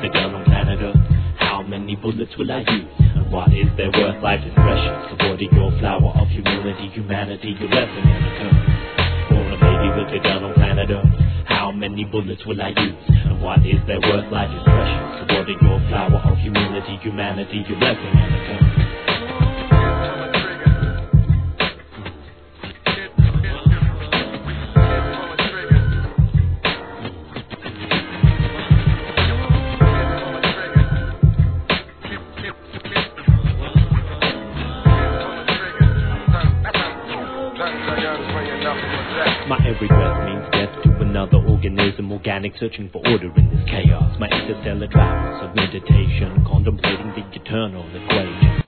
with a gun on planet Earth, how many bullets will I use? And what is their worth? Life is precious. Avoiding your flower of humanity, your lesson in the curve. For a baby with a gun on planet Earth, how many bullets will I use? And what is their worth? Life is precious. Avoiding your flower of humanity, your lesson in the curve. My every breath means death to another organism, organic, searching for order in this chaos. My interstellar travels of meditation, contemplating the eternal equation.